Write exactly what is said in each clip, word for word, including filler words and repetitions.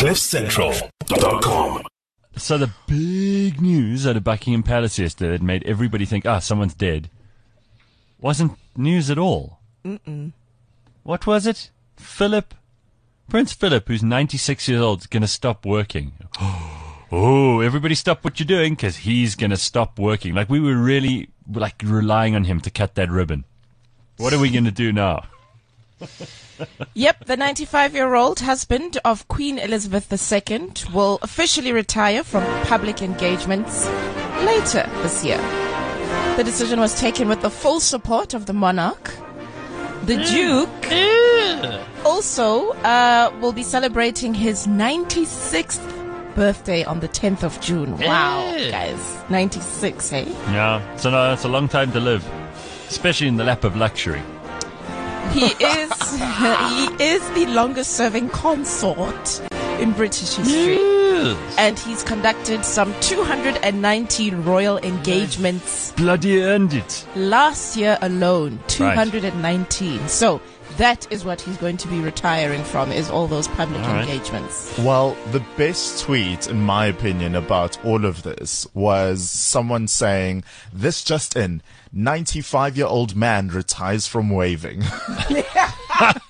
cliff central dot com. So the big news out of Buckingham Palace yesterday that made everybody think, ah, someone's dead, wasn't news at all. Mm-mm. What was it? Philip, Prince Philip, who's ninety-six years old, is going to stop working. Oh, everybody stop what you're doing because he's going to stop working. Like we were really like relying on him to cut that ribbon. What are we going to do now? Yep, the ninety-five-year-old husband of Queen Elizabeth the Second will officially retire from public engagements later this year. The decision was taken with the full support of the monarch. The Duke also uh, will be celebrating his ninety-sixth birthday on the tenth of June. Wow, guys. ninety-six, hey? Yeah, so no, it's a long time to live, especially in the lap of luxury. He is he is the longest serving consort in British history. Yes. And he's conducted some two hundred nineteen royal engagements. Bloody earned it. Last year alone, two hundred nineteen. Right. So that is what he's going to be retiring from, is all those public all engagements. Right. Well, the best tweet, in my opinion, about all of this was someone saying, "This just in, ninety-five-year-old man retires from waving." Spot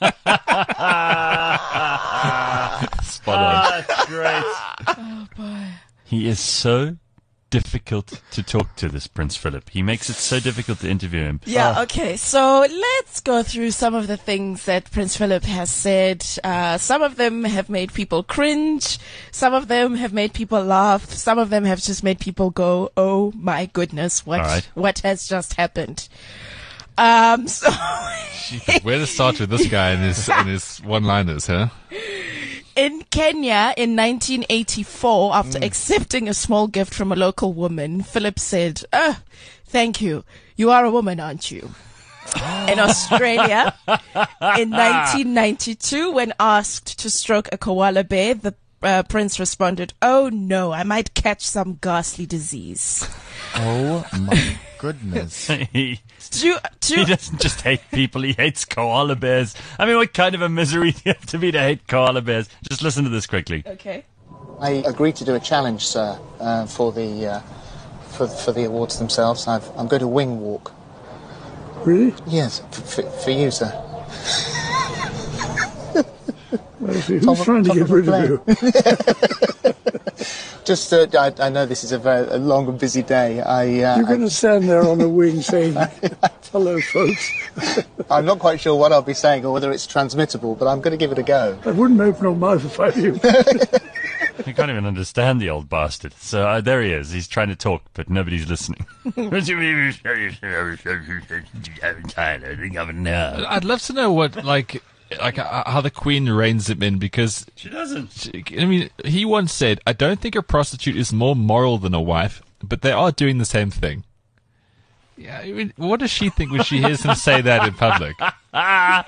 on. Oh, that's great. Oh, boy. He is so difficult to talk to, this Prince Philip. He makes it so difficult to interview him. Yeah, oh. okay. So let's go through some of the things that Prince Philip has said. Uh, some of them have made people cringe. Some of them have made people laugh. Some of them have just made people go, oh my goodness, what, right. what has just happened? Um, so where to start with this guy and his, and his one-liners, huh? In Kenya in nineteen eighty-four, after mm. accepting a small gift from a local woman, Philip said, oh, thank you. You are a woman, aren't you? In Australia, in nineteen ninety-two, when asked to stroke a koala bear, the uh, prince responded, oh no, I might catch some ghastly disease. Oh my goodness. he, to, to, he doesn't just hate people, he hates koala bears. I mean, what kind of a misery do you have to be to hate koala bears? Just listen to this quickly. Okay. I agreed to do a challenge, sir, uh, for the uh, for, for the awards themselves. I've, I'm going to wing walk. Really? Yes, for, for, for you, sir. Well, see, who's top trying of, to get rid of you? Just, uh, I, I know this is a very a long and busy day. I, uh, You're going to stand there on a wing saying, hello, folks. I'm not quite sure what I'll be saying or whether it's transmittable, but I'm going to give it a go. I wouldn't open my mouth if I were you. I can't even understand the old bastard. So uh, there he is. He's trying to talk, but nobody's listening. I'd love to know what, like... like uh, how the Queen reins him in, because she doesn't. She, I mean, he once said, I don't think a prostitute is more moral than a wife, but they are doing the same thing. Yeah, I mean, what does she think when she hears him say that in public? Ah,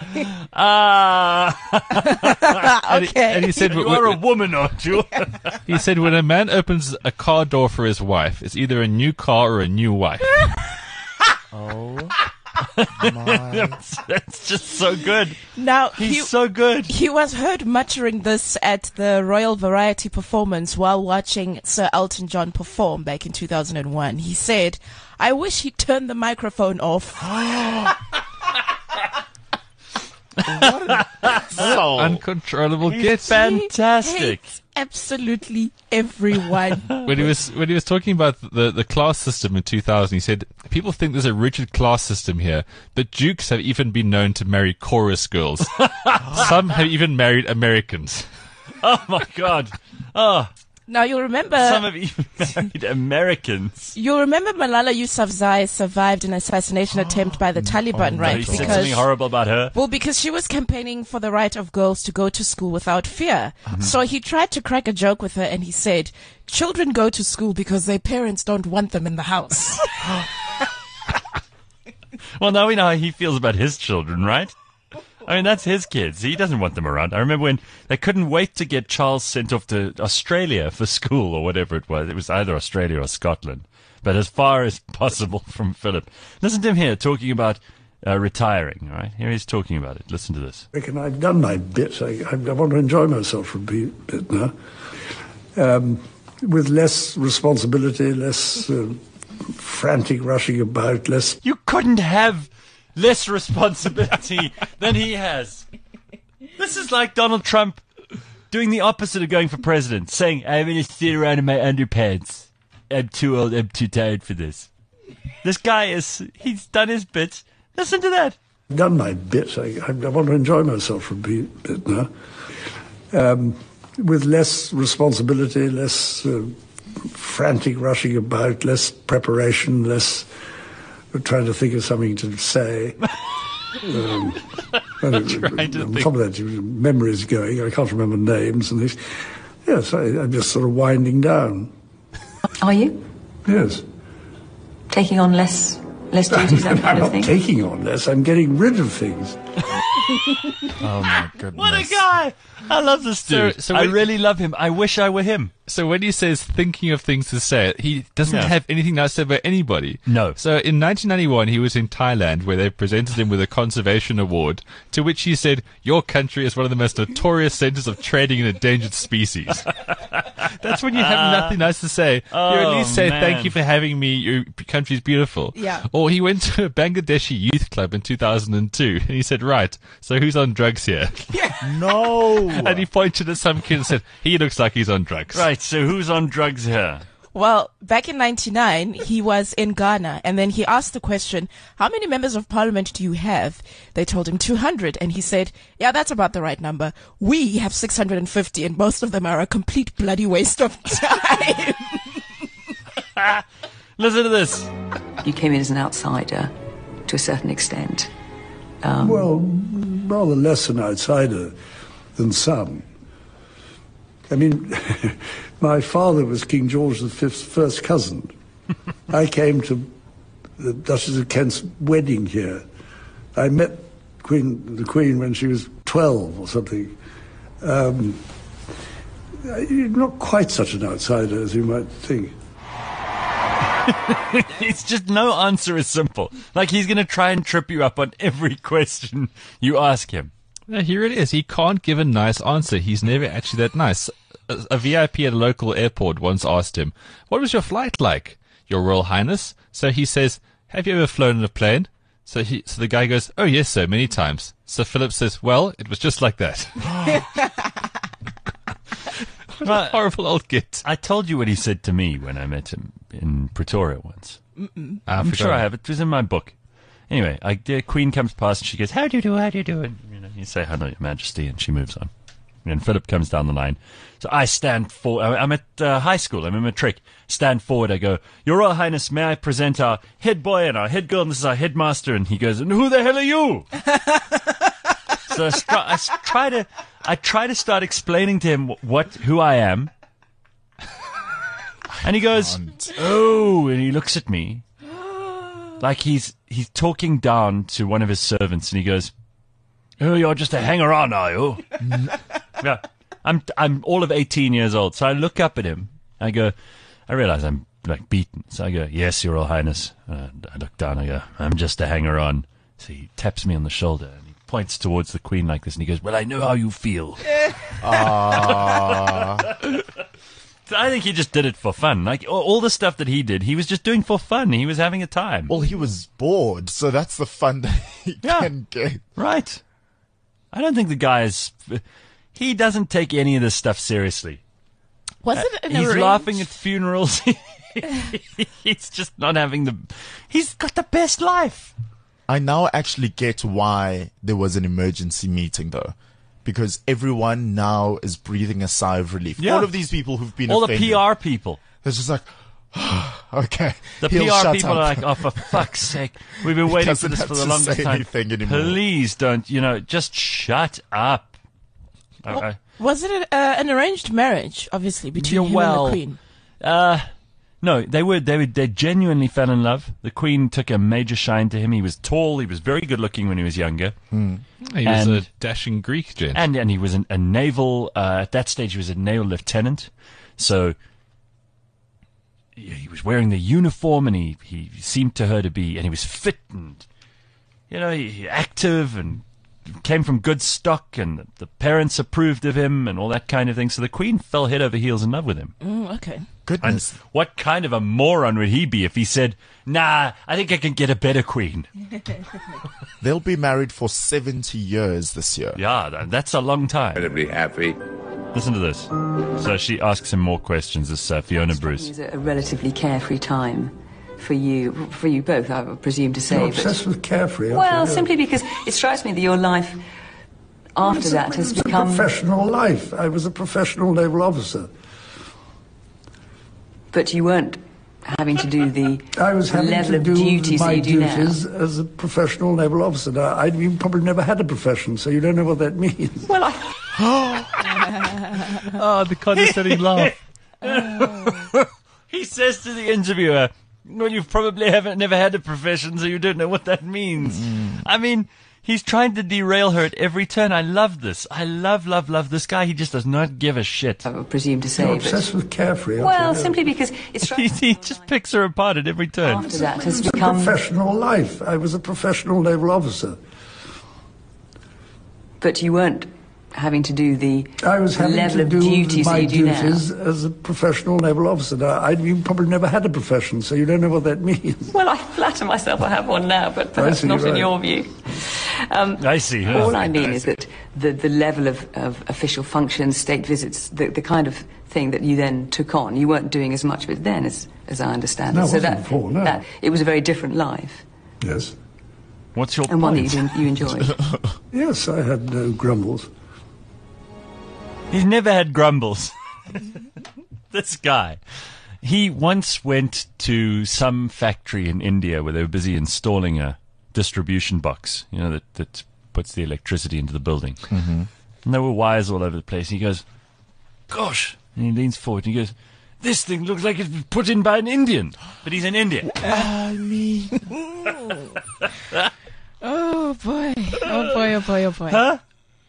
uh, okay. And he, and he said, "You are a woman, aren't you?" He said, when a man opens a car door for his wife, it's either a new car or a new wife. Oh. that's, that's just so good. Now he's he, so good. He was heard muttering this at the Royal Variety performance while watching Sir Elton John perform back in two thousand one. He said, I wish he'd turn the microphone off. What an soul. Uncontrollable He's git. Fantastic. He hates absolutely everyone. When he was when he was talking about the, the class system in two thousand, he said, people think there's a rigid class system here, but dukes have even been known to marry chorus girls. Some have even married Americans. Oh my God. Oh. Now you'll remember Some have even married Americans. You'll remember Malala Yousafzai survived an assassination attempt by the Taliban, Oh, right? he said something horrible about her. Well, because she was campaigning for the right of girls to go to school without fear. Mm-hmm. So he tried to crack a joke with her and he said, children go to school because their parents don't want them in the house. Well, now we know how he feels about his children, right? I mean, that's his kids. He doesn't want them around. I remember when they couldn't wait to get Charles sent off to Australia for school or whatever it was. It was either Australia or Scotland. But as far as possible from Philip. Listen to him here talking about uh, retiring. All right, here he's talking about it. Listen to this. I reckon I've done my bit. I, I, I want to enjoy myself for a bit, bit now. Um, with less responsibility, less uh, frantic rushing about, less... You couldn't have less responsibility than he has. This is like Donald Trump doing the opposite of going for president, saying, I'm going to sit around in my underpants. I'm too old, I'm too tired for this. This guy is, he's done his bit. Listen to that. I've done my bit. I, I, I want to enjoy myself for a bit, bit now. Um, with less responsibility, less uh, frantic rushing about, less preparation, less trying to think of something to say. Um, and Trying to on think. top of that, memories going. I can't remember names and things. Yes, I, I'm just sort of winding down. Are you Yes. taking on less less duties, that I'm kind of not thing? taking on less. I'm getting rid of things. Oh my goodness. What a guy! I love this So- dude. so I when- really love him. I wish I were him. So when he says thinking of things to say, he doesn't Yeah. have anything nice to say about anybody. No. So in nineteen ninety-one, he was in Thailand where they presented him with a conservation award, to which he said, your country is one of the most notorious centers of trading in endangered species. That's when you have nothing nice to say. you at Oh, least say, man. thank you for having me, your country's beautiful. Yeah. Or he went to a Bangladeshi youth club in two thousand two, and he said, right, so who's on drugs here? No. And he pointed at some kid and said, he looks like he's on drugs. Right, so who's on drugs here? Well, back in ninety-nine, he was in Ghana, and then he asked the question, how many members of parliament do you have? They told him two hundred, and he said, yeah, that's about the right number. We have six hundred fifty, and most of them are a complete bloody waste of time. Listen to this. You came in as an outsider to a certain extent. Well, rather less an outsider than some. I mean, my father was King George the Fifth's first cousin. I came to the Duchess of Kent's wedding here. I met Queen, the Queen when she was twelve or something. Um, you're not quite such an outsider as you might think. It's just no answer is simple. Like he's going to try and trip you up on every question you ask him. No, here it is. He can't give a nice answer. He's never actually that nice. A, a V I P at a local airport once asked him, what was your flight like, Your Royal Highness? So he says, have you ever flown in a plane? So he, so the guy goes, oh yes, sir, many times. So Philip says, well, it was just like that. What a horrible old git. I told you what he said to me when I met him in Pretoria once. I'm forgot. sure I have. It was in my book. Anyway, I, the Queen comes past and she goes, how do you do, how do you do? And you know, you say, hello, Your Majesty, and she moves on. And Philip comes down the line. So I stand for, I'm at uh, high school, I'm in matric. Stand forward, I go, Your Royal Highness, may I present our head boy and our head girl, and this is our headmaster. And he goes, and who the hell are you? So I, str- I s- try to, I try to start explaining to him what, who I am. And he goes, oh, and he looks at me like he's, he's talking down to one of his servants, and he goes, oh, you're just a hanger-on, are you? Yeah. I'm, I'm all of eighteen years old. So I look up at him. I go, I realize I'm like beaten. So I go, yes, Your Royal Highness. Uh, I look down. I go, I'm just a hanger-on. So he taps me on the shoulder and he points towards the Queen like this. And he goes, well, I know how you feel. So I think he just did it for fun. Like all, all the stuff that he did, he was just doing for fun. He was having a time. Well, he was bored, so that's the fun that he Yeah. can get. Right. I don't think the guy is... He doesn't take any of this stuff seriously. Was it an He's arranged- laughing at funerals. He's just not having the... He's got the best life. I now actually get why there was an emergency meeting, though. Because everyone now is breathing a sigh of relief. Yeah. All of these people who've been All the offended, P R people. It's just like, okay. The he'll P R shut people up. are like, oh, for fuck's sake. We've been waiting for doesn't this have for the to longest say time. anything anymore. Please don't, you know, just shut up. I- I- Was it a, uh, an arranged marriage, obviously, between Yeah, him well, and the Queen? Uh, no, they were, they were, they genuinely fell in love. The Queen took a major shine to him. He was tall. He was very good looking when he was younger. He was And- a dashing Greek gent. And, and he was an, a naval, uh, at that stage he was a naval lieutenant. So, yeah, he was wearing the uniform and he, he seemed to her to be, and he was fit and you know, he, he active and came from good stock, and the, the parents approved of him and all that kind of thing. So the Queen fell head over heels in love with him. Mm, okay. Goodness. And what kind of a moron would he be if he said, nah, I think I can get a better queen? They'll be married for seventy years this year. Yeah, tha- that's a long time. Incredibly happy. Listen to this. So she asks him more questions, this uh, Fiona Bruce. It was a relatively carefree time for you, for you both, I would presume to say. You're but- obsessed with carefree. aren't well, you? simply because it strikes me that your life after It's a- that has it's become... a professional life. I was a professional naval officer. But you weren't having to do the I was having level to of do duties my that you do duties now. as a professional naval officer. Now, I you probably never had a profession, so you don't know what that means. Well, I... Oh, the condescending laugh. He says to the interviewer, well, you've probably haven't never had a profession, so you don't know what that means. I mean, he's trying to derail her at every turn. I love this. I love, love, love this guy. He just does not give a shit. I would presume to You're say, obsessed but... with carefree. aren't Well, you? simply because it He, strikes he just picks her apart at every turn. after that has It's a become... professional life. I was a professional naval officer. But you weren't having to do the I was having level to of do duties my that you do duties now. as a professional naval officer. Now, I you probably never had a profession, so you don't know what that means. Well, I flatter myself I have one now, but perhaps see, not in right. your view. Um, I see. huh? all I mean is that the, the level of, of official functions, state visits, the, the kind of thing that you then took on, you weren't doing as much of it then, as, as I understand No, it. I wasn't before, no. that it was a very different life, Yes. What's your and one point? that you, you enjoyed. Yes, I had no grumbles. He's never had grumbles. This guy. He once went to some factory in India where they were busy installing a distribution box, you know, that, that puts the electricity into the building. Mm-hmm. And there were wires all over the place. And he goes, gosh. And he leans forward and he goes, this thing looks like it's been put in by an Indian. But he's in India. Oh boy! Oh boy! Oh boy! Oh boy! Huh?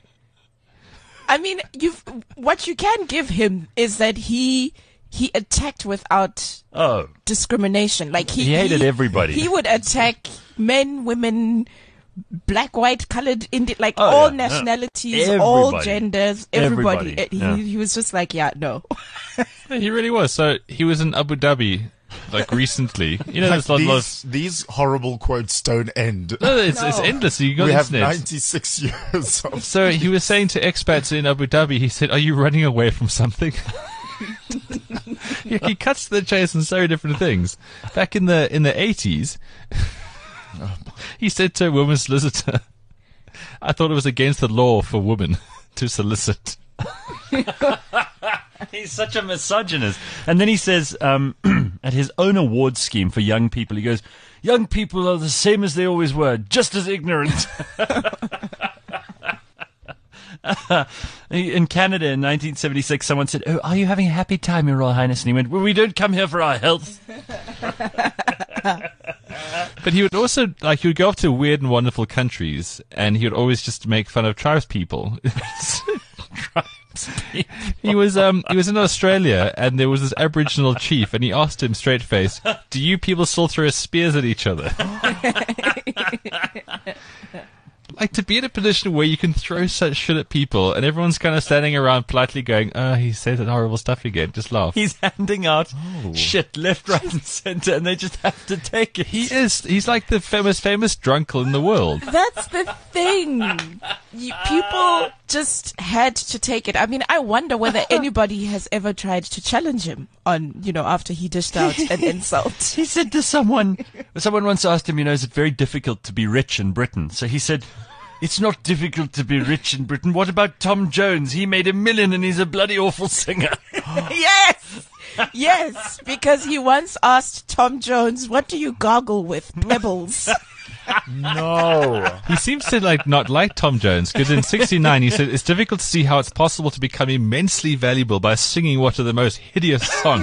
I mean, you've what you can give him is that he he attacked without Oh. discrimination. Like he, He hated everybody. He would attack men, women, black, white, colored, Indian, like Oh, all yeah, yeah. nationalities, all Everybody. genders, everybody. Everybody, He, yeah. he was just like, yeah, no. He really was. So he was in Abu Dhabi, like recently. You know, Like there's a lot of... these, these horrible quotes don't end. No, it's, it's No. endless. You got We have internet. ninety-six years of... So he was saying to expats in Abu Dhabi, he said, are you running away from something? he, he cuts to the chase on so different things. Back in the in the eighties, he said to a woman's solicitor, I thought it was against the law for women to solicit. He's such a misogynist. And then he says, um, at his own award scheme for young people, he goes, young people are the same as they always were, just as ignorant. In Canada in nineteen seventy-six, someone said, oh, are you having a happy time, Your Royal Highness? And he went, well, we don't come here for our health. But he would also, like, he would go off to weird and wonderful countries, and he would always just make fun of tribes people. He was um he was in Australia, and there was this Aboriginal chief, and he asked him straight faced, "Do you people still throw spears at each other?" Like, to be in a position where you can throw such shit at people, and everyone's kind of standing around politely going, "Oh, he said that horrible stuff again." Just laugh. He's handing out shit left, right, and center, and they just have to take it. He is. He's like the famous, famous drunkle in the world. That's the thing. You, people just had to take it. I mean, I wonder whether anybody has ever tried to challenge him on, you know, after he dished out an insult. He said to someone, someone once asked him, you know, is it very difficult to be rich in Britain? So he said, it's not difficult to be rich in Britain. What about Tom Jones? He made a million and he's a bloody awful singer. Yes! Yes, because he once asked Tom Jones, what do you gargle with? Pebbles. No. He seems to like not like Tom Jones, because in sixty-nine he said it's difficult to see how it's possible to become immensely valuable by singing what are the most hideous songs.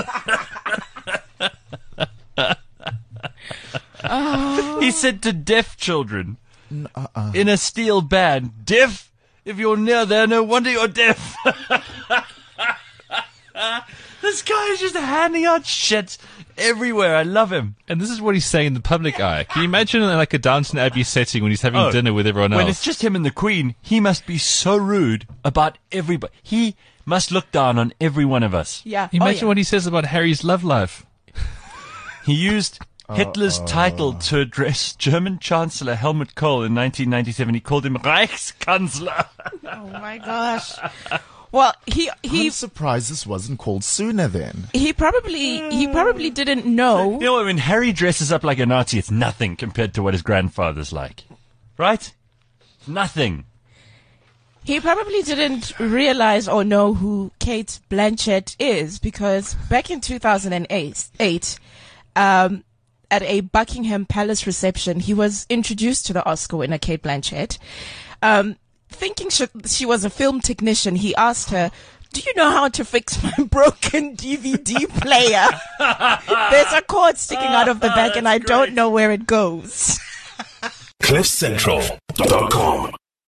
He said to deaf children in a steel band, deaf, if you're near there, no wonder you're deaf. This guy is just handing out shit everywhere. I love him. And this is what he's saying in the public eye. Can you imagine in like a Downton Abbey setting when he's having Oh, dinner with everyone When else? it's just him and the Queen, he must be so rude about everybody. He must look down on every one of us. Yeah. Imagine oh, yeah. what he says about Harry's love life. He used Hitler's title to address German Chancellor Helmut Kohl in nineteen ninety-seven. He called him Reichskanzler. Oh my gosh. Well, he he I'm surprised this wasn't called sooner then. he probably he probably didn't know. You know, when Harry dresses up like a Nazi, it's nothing compared to what his grandfather's like. Right? Nothing. He probably didn't realize or know who Kate Blanchett is, because back in two thousand eight, um, at a Buckingham Palace reception, he was introduced to the Oscar winner, Kate Blanchett. Um, thinking she, she was a film technician, he asked her, "Do you know how to fix my broken D V D player? There's a cord sticking out of the back and I don't know where it goes." cliff central dot com